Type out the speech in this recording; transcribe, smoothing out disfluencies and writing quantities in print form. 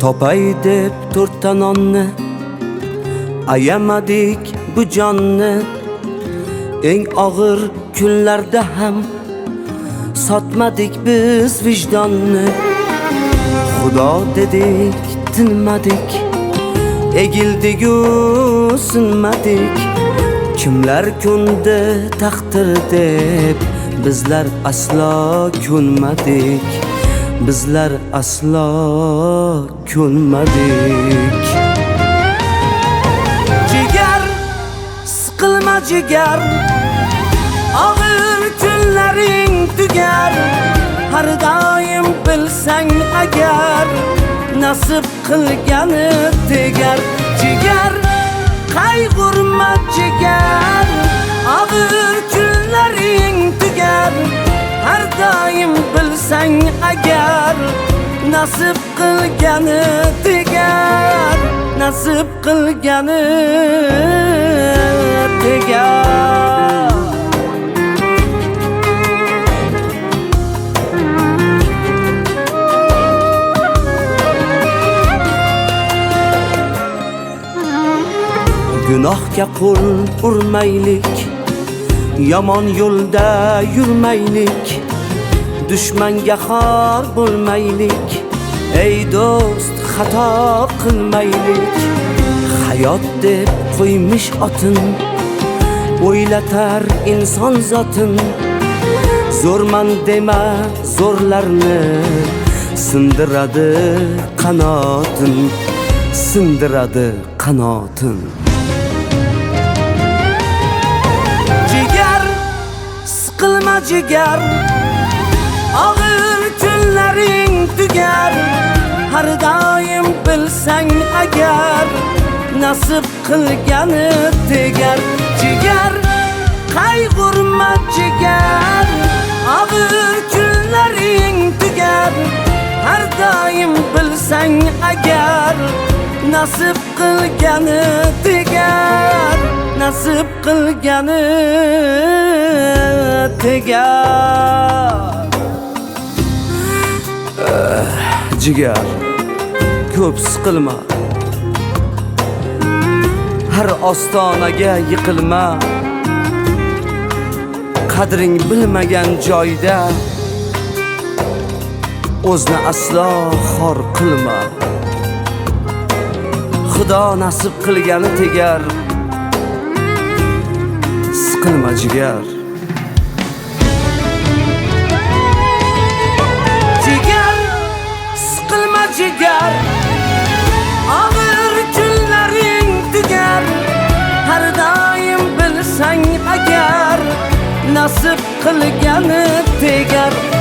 Topay deb to'rtta nonni, ayamadik bu jonni. Eng og'ir kunlarda ham sotmadik biz vijdonni. Xudo dedik, tinmadik, egildik-u sinmadik. Kimlar ko'ndi taqdir deb, bizlar aslo ko'nmadik. Bizlar aslo ko'nmadik. Jigar, siqilma jigar, og'ir kunlaring tugar. Har doim bilsang agar, nasib qilgani tegar. Jigar, qayg'urma jigar, og'ir kunlaring tugar. Har doim bilsang agar, nasib qilgani tegar. Nasib qilgani tegar. Gunohga qo'l urmaylik, yomon yo'lda yurmaylik. Dushmanga xor bo'lmaylik, ey do'st xato qilmaylik. Hayot deb qo'ymish otin, o'ylatar inson zotin. Zo'rman dema zo'rlarni, sindiradi qanotin, sindiradi qanotin. Jigar, siqilma jigar, og'ir kunlaring tugar. Har doim bilsang agar, nasib qilgani tegar. Jigar, qayg'urma jigar, og'ir kunlaring tugar. Har doim bilsang agar, nasib qilgani tegar. Nasib qilgani tegar. Jigar, ko'p siqilma, har ostonaga yiqilma. Qadring bilmagan joyda o'zni aslo xor qilma. Xudo nasib qilgani tegar. Siqilma jigar. Jigar, og'ir kunlaring tugar. Har doim bilsang agar, nasib qilgani tegar.